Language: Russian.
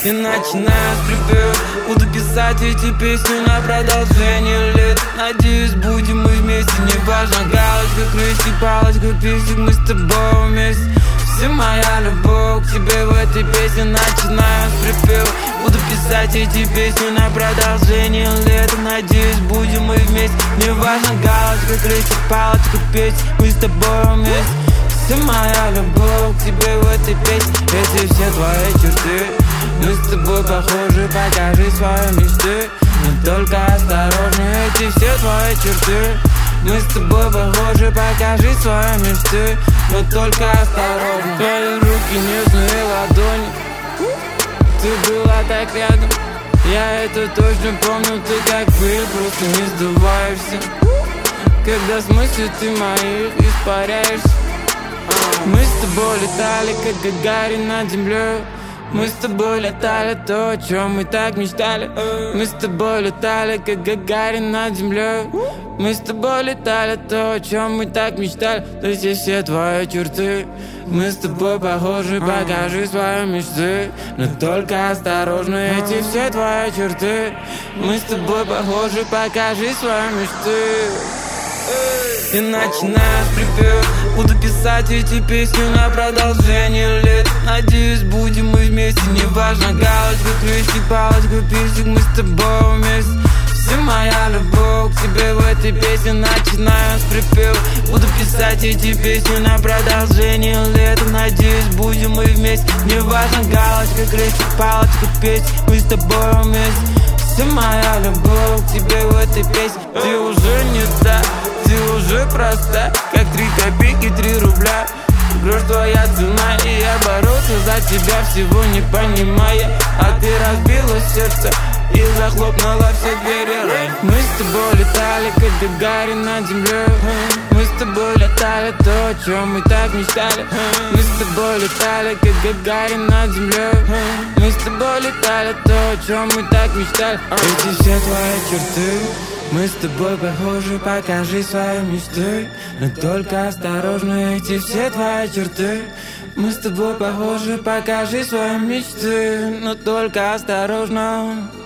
И начиная с припева буду писать эти песни на продолжение лет. Надеюсь, будем мы вместе, неважно, галочка, крестик, палочка, песик, мы с тобой вместе. Вся моя любовь к тебе в этой песне. Начиная с припева буду писать эти песни на продолжение лет. Надеюсь, будем мы вместе, неважно, галочка, крестик, палочка, песик, мы с тобой вместе. Вся моя любовь к тебе в этой песне. Эти все твои черты, мы с тобой похожи, покажи свои мечты. Но только осторожно, эти все твои черты, мы с тобой похожи, покажи свои мечты. Но только осторожно. Твои руки, нежные ладони, ты была так рядом, я это точно помню. Ты как пыль, просто не сдуваешься. Когда с мыслью ты моих испаряешься. Мы с тобой летали, как Гагарин над землей. Мы с тобой летали, то, о чем мы так мечтали. Мы с тобой летали, как Гагарин над землей. Мы с тобой летали, то, о чем мы так мечтали. Эти все твои черты, мы с тобой похожи, покажи свои мечты. Но только осторожно, эти все твои черты, мы с тобой похожи, покажи свои мечты. И начиная с припева буду писать эти песни на продолжение лет. Надеюсь, будем мы вместе, неважно, галочка, крестик, палочка, песик, мы с тобой вместе. Вся моя любовь к тебе в этой песне. Начиная с припева буду писать эти песни на продолжение лет. Надеюсь, будем мы вместе, неважно, галочка, крестик, палочка, песик, мы с тобой вместе. Вся моя любовь к тебе в этой песне. Ты уже не та, ты уже проста, как 3 копейки, 3 рубля. Грош твоя цена, и я боролся за тебя, всего не понимая. А ты разбила сердце и захлопнула все двери. Мы с тобой летали, как Гагарин над землей. Мы с тобой летали, то, о чем мы так мечтали. Мы с тобой летали, как Гагарин над землей. Мы с тобой летали, то, о чем мы так мечтали. Эти все твои черты, мы с тобой похожи, покажи свои мечты. Но только осторожно, эти все твои черты, мы с тобой похожи, покажи свои мечты. Но только осторожно.